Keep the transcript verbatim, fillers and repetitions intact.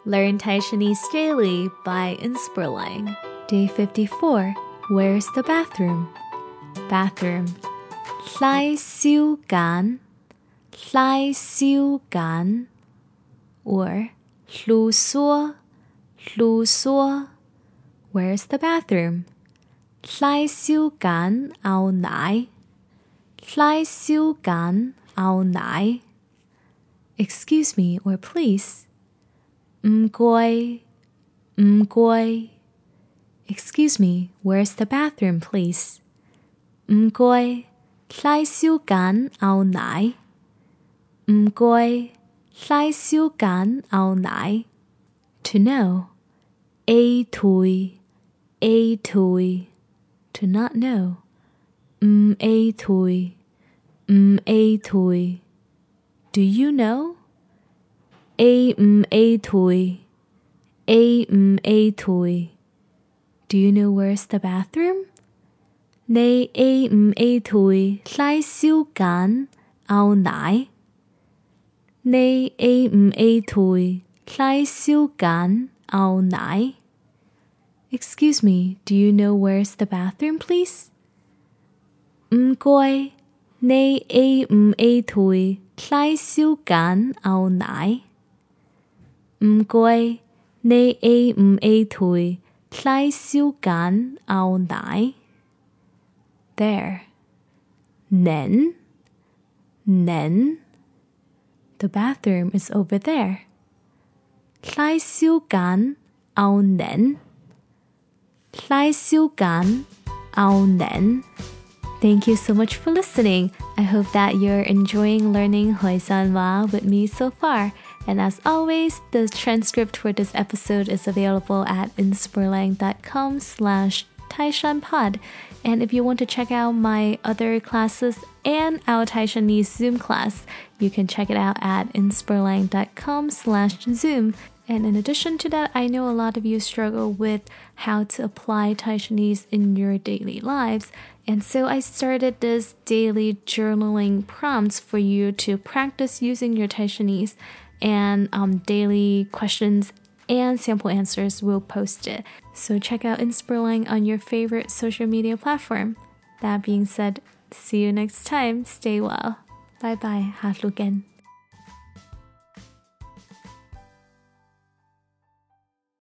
Learn Taishanese daily by Inspirlang. Day fifty-four. Where's the bathroom? Bathroom. Lai siu gan. Lai siu gan. Or lu suo. Lu suo. Where's the bathroom? Lai siu gan ao nai. Lai siu gan ao nai. Excuse me or please. Mgoi. Mgoi. Excuse me, where's the bathroom, please? Mgoi. Lai siu gan ao nai. Mgoi. Lai siu gan ao nai. To know. A tui. A tui. To not know. M a tui. M a tui. Do you know? A m a tui. A m a tui. Do you know where's the bathroom? Nei a m a tui lai siu gan ao nai. Nei a m a tui lai siu gan ao nai. Excuse me, do you know where's the bathroom, please? Mgoi. Nei a m a tui lai siu gan ao nai. Mgoi. Nei a m a tui lai siu gan ao nai. There. Nen. Nen. The bathroom is over there. Lai siu gan ao nen. Lai siu gan ao nen. Thank you so much for listening. I hope that you're enjoying learning Huizhanhua with me so far. And as always, the transcript for this episode is available at inspirlang.com slash taishanpod. And if you want to check out my other classes and our Taishanese Zoom class, you can check it out at inspirlang.com slash Zoom. And in addition to that, I know a lot of you struggle with how to apply Taishanese in your daily lives. And so I started this daily journaling prompts for you to practice using your Taishanese, and um, daily questions and sample answers will post it. So check out Inspirlang on your favorite social media platform. That being said, see you next time. Stay well. Bye bye. Ha lu gen.